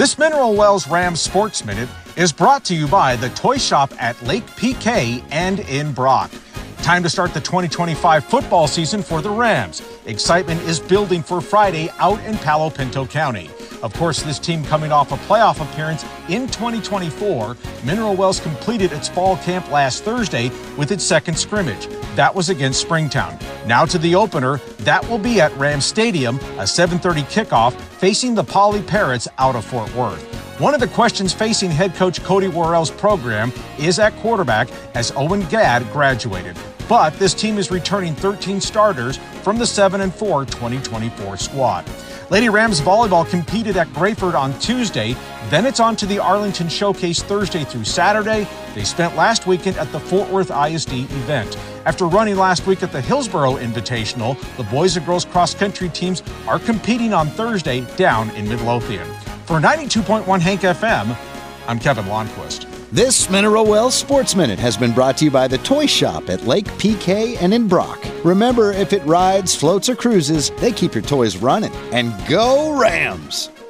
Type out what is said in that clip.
This Mineral Wells Rams Sports Minute is brought to you by the Toy Shop at Lake PK and in Brock. Time to start the 2025 football season for the Rams. Excitement is building for Friday out in Palo Pinto County. Of course, this team coming off a playoff appearance in 2024, Mineral Wells completed its fall camp last Thursday with its second scrimmage. That was against Springtown. Now to the opener. That will be at Rams Stadium, a 7:30 kickoff facing the Poly Parrots out of Fort Worth. One of the questions facing head coach Cody Worrell's program is at quarterback as Owen Gadd graduated. But this team is returning 13 starters from the 7-4 2024 squad. Lady Rams volleyball competed at Grayford on Tuesday. Then it's on to the Arlington Showcase Thursday through Saturday. They spent last weekend at the Fort Worth ISD event. After running last week at the Hillsborough Invitational, the boys and girls cross-country teams are competing on Thursday down in Midlothian. For 92.1 Hank FM, I'm Kevin Lonnquist. This Mineral Wells Sports Minute has been brought to you by the Toy Shop at Lake PK and in Brock. Remember, if it rides, floats, or cruises, they keep your toys running. And go Rams!